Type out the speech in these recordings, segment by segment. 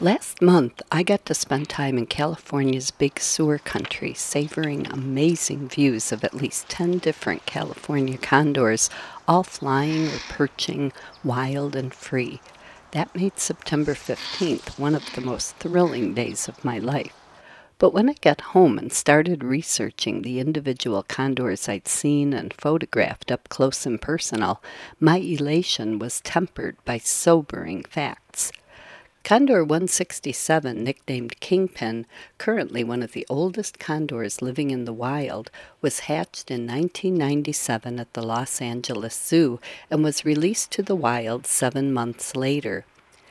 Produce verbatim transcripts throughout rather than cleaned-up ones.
Last month, I got to spend time in California's Big Sur country, savoring amazing views of at least ten different California condors, all flying or perching wild and free. That made September fifteenth one of the most thrilling days of my life. But when I got home and started researching the individual condors I'd seen and photographed up close and personal, my elation was tempered by sobering facts. Condor one sixty-seven, nicknamed Kingpin, currently one of the oldest condors living in the wild, was hatched in nineteen ninety-seven at the Los Angeles Zoo and was released to the wild seven months later.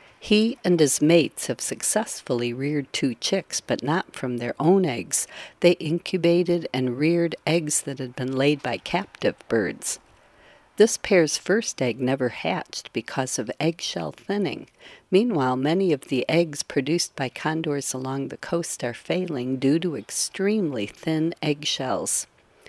He and his mates have successfully reared two chicks, but not from their own eggs. They incubated and reared eggs that had been laid by captive birds. This pair's first egg never hatched because of eggshell thinning. Meanwhile, many of the eggs produced by condors along the coast are failing due to extremely thin eggshells.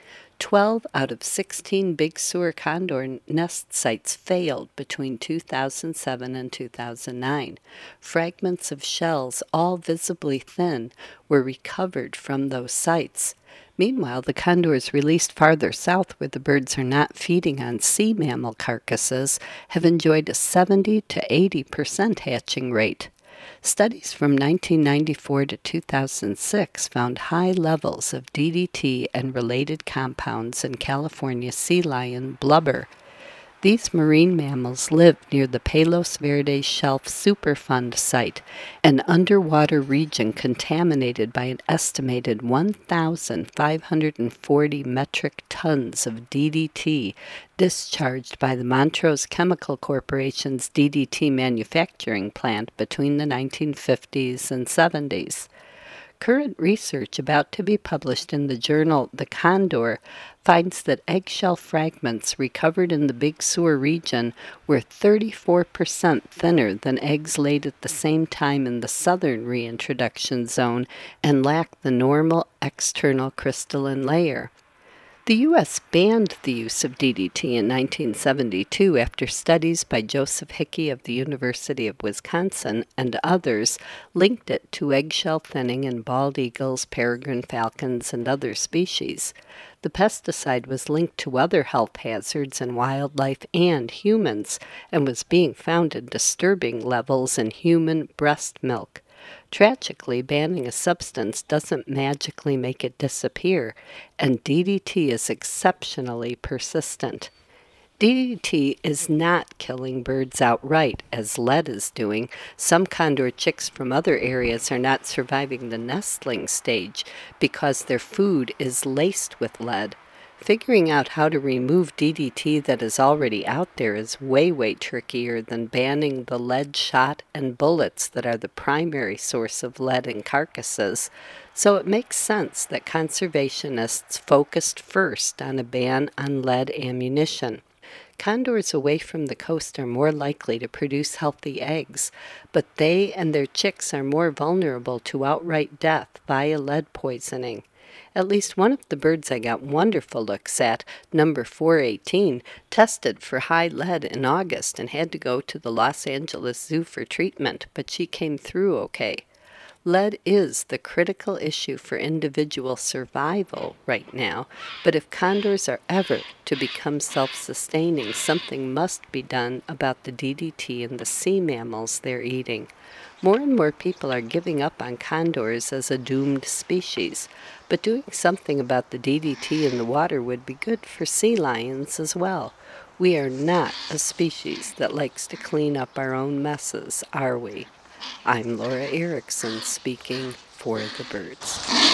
Twelve out of sixteen Big Sur condor nest sites failed between two thousand seven and two thousand nine. Fragments of shells, all visibly thin, were recovered from those sites. Meanwhile, the condors released farther south where the birds are not feeding on sea mammal carcasses have enjoyed a seventy to eighty percent hatching rate. Studies from nineteen ninety-four to two thousand six found high levels of D D T and related compounds in California sea lion blubber. These marine mammals live near the Palos Verdes Shelf Superfund site, an underwater region contaminated by an estimated one thousand five hundred forty metric tons of D D T discharged by the Montrose Chemical Corporation's D D T manufacturing plant between the nineteen fifties and seventies. Current research about to be published in the journal The Condor finds that eggshell fragments recovered in the Big Sur region were thirty-four percent thinner than eggs laid at the same time in the southern reintroduction zone and lacked the normal external crystalline layer. The U S banned the use of D D T in nineteen seventy-two after studies by Joseph Hickey of the University of Wisconsin and others linked it to eggshell thinning in bald eagles, peregrine falcons, and other species. The pesticide was linked to other health hazards in wildlife and humans and was being found in disturbing levels in human breast milk. Tragically, banning a substance doesn't magically make it disappear, and D D T is exceptionally persistent. D D T is not killing birds outright, as lead is doing. Some condor chicks from other areas are not surviving the nestling stage because their food is laced with lead. Figuring out how to remove D D T that is already out there is way, way trickier than banning the lead shot and bullets that are the primary source of lead in carcasses, so it makes sense that conservationists focused first on a ban on lead ammunition. Condors away from the coast are more likely to produce healthy eggs, but they and their chicks are more vulnerable to outright death via lead poisoning. At least one of the birds I got wonderful looks at, number four eighteen, tested for high lead in August and had to go to the Los Angeles Zoo for treatment, but she came through okay. Lead is the critical issue for individual survival right now, but if condors are ever to become self-sustaining, something must be done about the D D T in the sea mammals they're eating. More and more people are giving up on condors as a doomed species, but doing something about the D D T in the water would be good for sea lions as well. We are not a species that likes to clean up our own messes, are we? I'm Laura Erickson speaking for the birds.